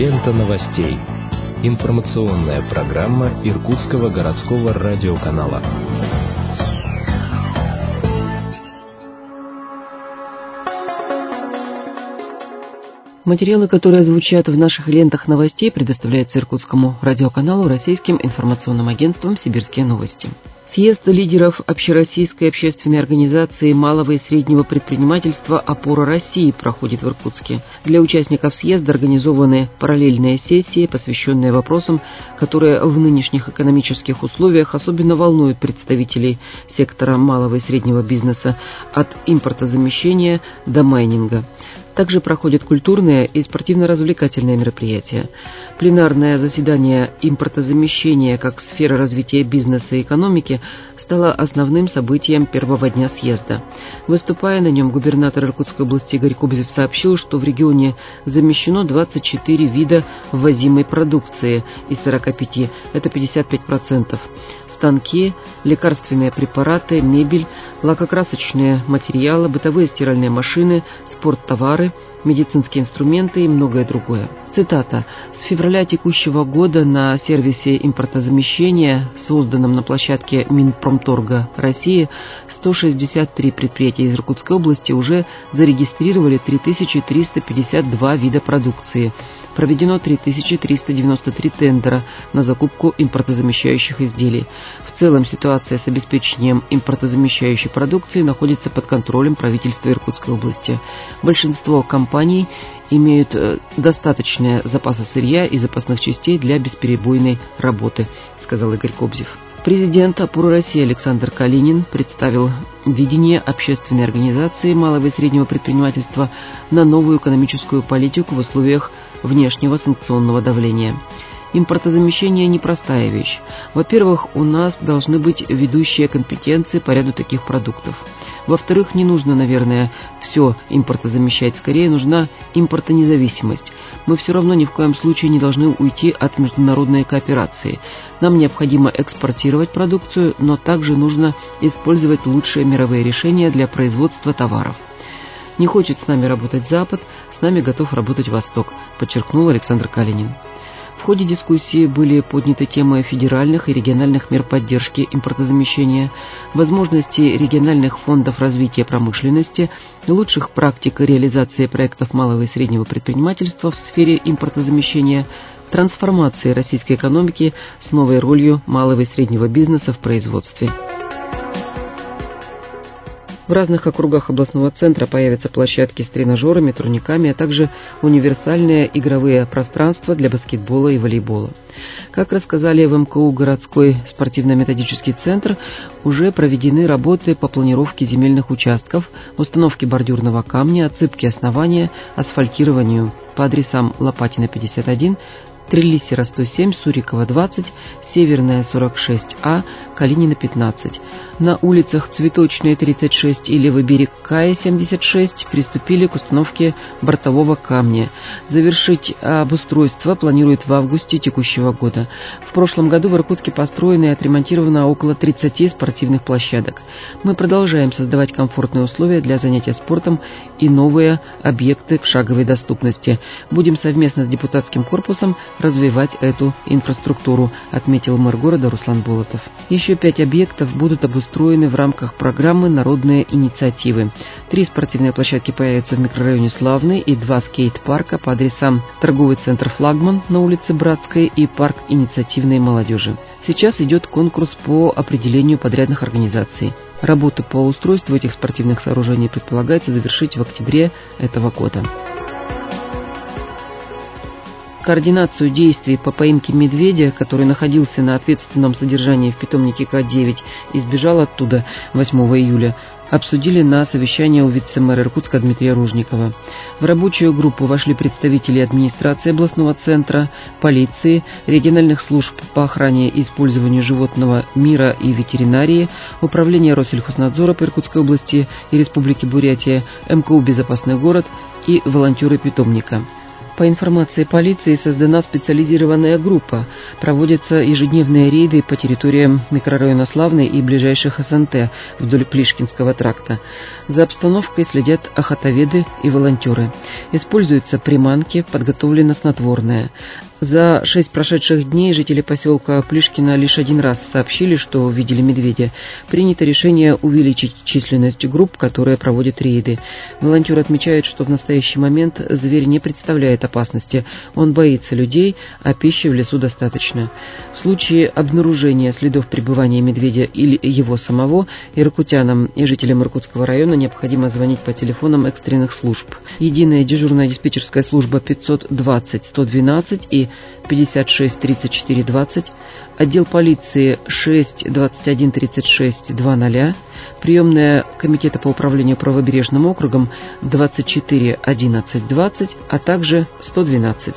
Лента новостей. Информационная программа Иркутского городского радиоканала. Материалы, которые звучат в наших лентах новостей, предоставляются Иркутскому радиоканалу российским информационным агентством «Сибирские новости». Съезд лидеров Общероссийской общественной организации малого и среднего предпринимательства «Опора России» проходит в Иркутске. Для участников съезда организованы параллельные сессии, посвященные вопросам, которые в нынешних экономических условиях особенно волнуют представителей сектора малого и среднего бизнеса, от импортозамещения до майнинга. Также проходят культурные и спортивно-развлекательные мероприятия. Пленарное заседание импортозамещения как сфера развития бизнеса и экономики стало основным событием первого дня съезда. Выступая на нем, губернатор Иркутской области Игорь Кобзев сообщил, что в регионе замещено 24 вида ввозимой продукции из 45, это 55%. Станки, лекарственные препараты, мебель, лакокрасочные материалы, бытовые стиральные машины, спорттовары, медицинские инструменты и многое другое. Цитата. «С февраля текущего года на сервисе импортозамещения, созданном на площадке Минпромторга России, 163 предприятия из Иркутской области уже зарегистрировали 3352 вида продукции. Проведено 3393 тендера на закупку импортозамещающих изделий. В целом ситуация с обеспечением импортозамещающей продукции находится под контролем правительства Иркутской области. Большинство компаний имеют достаточные запасы сырья и запасных частей для бесперебойной работы», сказал Игорь Кобзев. Президент «Опоры России» Александр Калинин представил видение общественной организации малого и среднего предпринимательства на новую экономическую политику в условиях внешнего санкционного давления. Импортозамещение – непростая вещь. Во-первых, у нас должны быть ведущие компетенции по ряду таких продуктов. Во-вторых, не нужно, наверное, все импортозамещать. Скорее, нужна импортонезависимость. Мы все равно ни в коем случае не должны уйти от международной кооперации. Нам необходимо экспортировать продукцию, но также нужно использовать лучшие мировые решения для производства товаров. Не хочет с нами работать Запад, с нами готов работать Восток, подчеркнул Александр Калинин. В ходе дискуссии были подняты темы федеральных и региональных мер поддержки импортозамещения, возможности региональных фондов развития промышленности, лучших практик реализации проектов малого и среднего предпринимательства в сфере импортозамещения, трансформации российской экономики с новой ролью малого и среднего бизнеса в производстве. В разных округах областного центра появятся площадки с тренажерами, турниками, а также универсальные игровые пространства для баскетбола и волейбола. Как рассказали в МКУ городской спортивно-методический центр, уже проведены работы по планировке земельных участков, установке бордюрного камня, отсыпке основания, асфальтированию по адресам Лопатина 51, Трелиссера 107, Сурикова 20, Северная 46А, Калинина 15. На улицах Цветочная 36 и Левый берег Кая 76 приступили к установке бортового камня. Завершить обустройство планируют в августе текущего года. В прошлом году в Иркутске построено и отремонтировано около 30 спортивных площадок. Мы продолжаем создавать комфортные условия для занятия спортом и новые объекты в шаговой доступности. Будем совместно с депутатским корпусом развивать эту инфраструктуру, отметил мэр города Руслан Болотов. Еще 5 объектов будут обустроены в рамках программы «Народные инициативы». 3 спортивные площадки появятся в микрорайоне Славный и 2 скейт-парка по адресам торговый центр «Флагман» на улице Братской и парк инициативной молодежи. Сейчас идет конкурс по определению подрядных организаций. Работы по устройству этих спортивных сооружений предполагается завершить в октябре этого года. Координацию действий по поимке медведя, который находился на ответственном содержании в питомнике К9 и сбежал оттуда 8 июля, обсудили на совещании у вице-мэра Иркутска Дмитрия Ружникова. В рабочую группу вошли представители администрации областного центра, полиции, региональных служб по охране и использованию животного мира и ветеринарии, управления Россельхознадзора по Иркутской области и Республике Бурятия, МКУ «Безопасный город» и волонтеры питомника. По информации полиции, создана специализированная группа. Проводятся ежедневные рейды по территориям микрорайона Славный и ближайших СНТ вдоль Плишкинского тракта. За обстановкой следят охотоведы и волонтеры. Используются приманки, подготовлено снотворное. За 6 прошедших дней жители поселка Плишкино лишь один раз сообщили, что видели медведя. Принято решение увеличить численность групп, которые проводят рейды. Волонтеры отмечают, что в настоящий момент зверь не представляет опасности. Он боится людей, а пищи в лесу достаточно. В случае обнаружения следов пребывания медведя или его самого, иркутянам и жителям Иркутского района необходимо звонить по телефонам экстренных служб. Единая дежурная диспетчерская служба 520-112 и 56-34-20, отдел полиции 6-21-36-00, приемная Комитета по управлению правобережным округом 24-11-20, а также 112.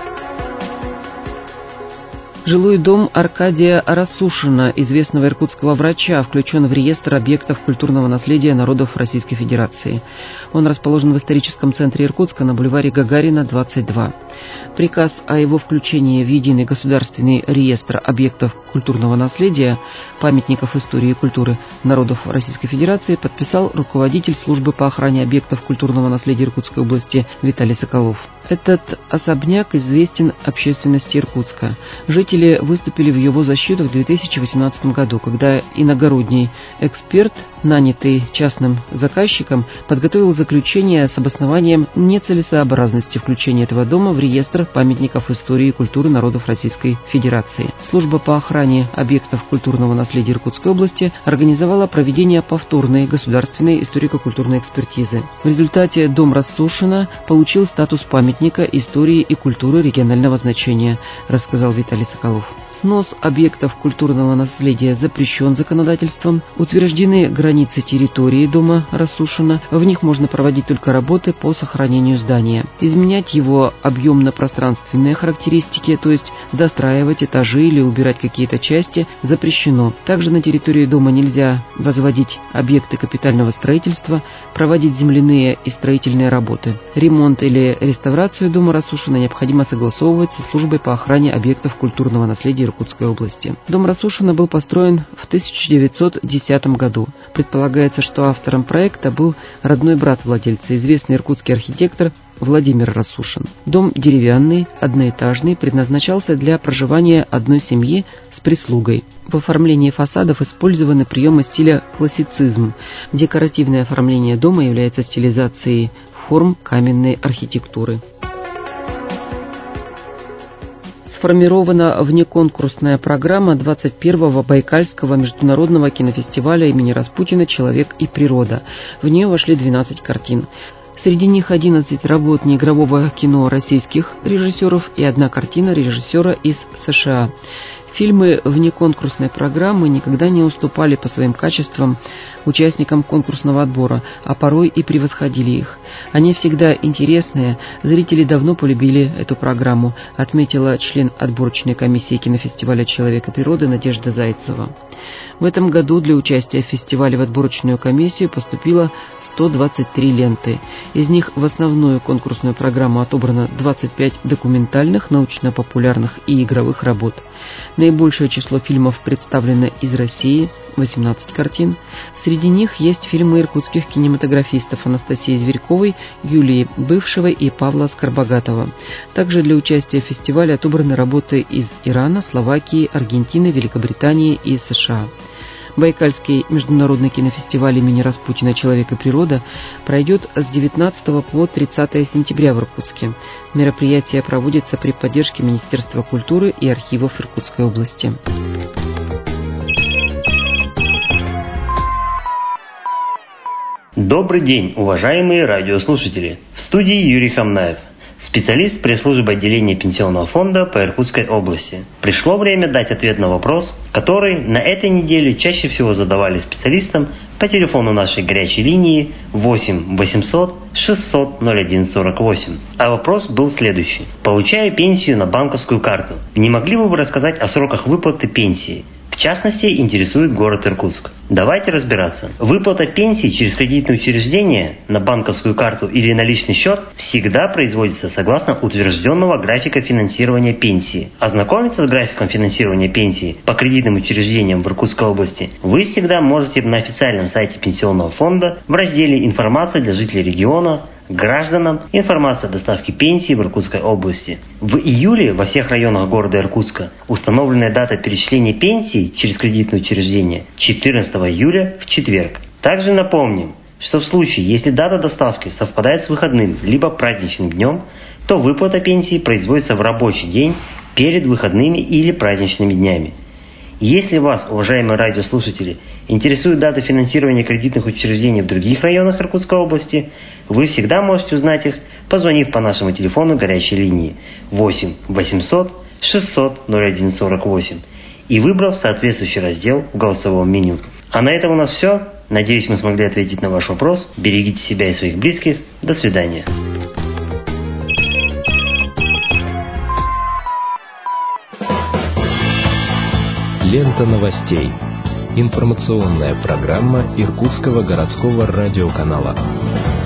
Жилой дом Аркадия Рассушина, известного иркутского врача, включен в реестр объектов культурного наследия народов Российской Федерации. Он расположен в историческом центре Иркутска на бульваре Гагарина, 22. Приказ о его включении в единый государственный реестр объектов культурного наследия, памятников истории и культуры народов Российской Федерации подписал руководитель службы по охране объектов культурного наследия Иркутской области Виталий Соколов. Этот особняк известен общественности Иркутска. Жители выступили в его защиту в 2018 году, когда иногородний эксперт, нанятый частным заказчиком, подготовил заключение с обоснованием нецелесообразности включения этого дома в реестр памятников истории и культуры народов Российской Федерации. Служба по охране объектов культурного наследия Иркутской области организовала проведение повторной государственной историко-культурной экспертизы. В результате дом Рассушина получил статус памятника истории и культуры регионального значения, рассказал Виталий Соколов. Снос объектов культурного наследия запрещен законодательством, утверждены границы территории дома Рассушина, в них можно проводить только работы по сохранению здания. Изменять его объемно-пространственные характеристики, то есть достраивать этажи или убирать какие-то части, запрещено. Также на территории дома нельзя возводить объекты капитального строительства, проводить земляные и строительные работы. Ремонт или реставрацию дома Рассушина необходимо согласовывать со службой по охране объектов культурного наследия Иркутской области. Дом Рассушина был построен в 1910 году. Предполагается, что автором проекта был родной брат владельца, известный иркутский архитектор Владимир Рассушин. Дом деревянный, одноэтажный, предназначался для проживания одной семьи с прислугой. В оформлении фасадов использованы приемы стиля классицизм. Декоративное оформление дома является стилизацией форм каменной архитектуры. Сформирована внеконкурсная программа 21-го Байкальского международного кинофестиваля имени Распутина «Человек и природа». В нее вошли 12 картин. Среди них 11 работ неигрового кино российских режиссеров и 1 картина режиссера из США. Фильмы внеконкурсной программы никогда не уступали по своим качествам участникам конкурсного отбора, а порой и превосходили их. Они всегда интересные, зрители давно полюбили эту программу, отметила член отборочной комиссии кинофестиваля «Человек и природа» Надежда Зайцева. В этом году для участия в фестивале в отборочную комиссию поступило 123 ленты. Из них в основную конкурсную программу отобрано 25 документальных, научно-популярных и игровых работ. Наибольшее число фильмов представлено из России – 18 картин. Среди них есть фильмы иркутских кинематографистов Анастасии Зверьковой, Юлии Бывшевой и Павла Скорбогатова. Также для участия в фестивале отобраны работы из Ирана, Словакии, Аргентины, Великобритании и США. Байкальский международный кинофестиваль имени Распутина «Человек и природа» пройдет с 19 по 30 сентября в Иркутске. Мероприятие проводится при поддержке Министерства культуры и архивов Иркутской области. Добрый день, уважаемые радиослушатели! В студии Юрий Хамнаев, специалист пресс-службы отделения Пенсионного фонда по Иркутской области. Пришло время дать ответ на вопрос, который на этой неделе чаще всего задавали специалистам по телефону нашей горячей линии 8 800 600 0148. А вопрос был следующий. Получая пенсию на банковскую карту, не могли бы вы рассказать о сроках выплаты пенсии? В частности, интересует город Иркутск. Давайте разбираться. Выплата пенсии через кредитное учреждение на банковскую карту или на личный счет всегда производится согласно утвержденного графика финансирования пенсии. Ознакомиться с графиком финансирования пенсии по кредитным учреждениям в Иркутской области вы всегда можете на официальном сайте Пенсионного фонда в разделе «Информация для жителей региона», гражданам, информация о доставке пенсии в Иркутской области. В июле во всех районах города Иркутска установленная дата перечисления пенсий через кредитное учреждение 14 июля в четверг. Также напомним, что в случае, если дата доставки совпадает с выходным либо праздничным днем, то выплата пенсии производится в рабочий день перед выходными или праздничными днями. Если вас, уважаемые радиослушатели, интересует дата финансирования кредитных учреждений в других районах Иркутской области, вы всегда можете узнать их, позвонив по нашему телефону горячей линии 8 800 600 0148 и выбрав соответствующий раздел в голосовом меню. А на этом у нас все. Надеюсь, мы смогли ответить на ваш вопрос. Берегите себя и своих близких. До свидания. Лента новостей. Информационная программа Иркутского городского радиоканала.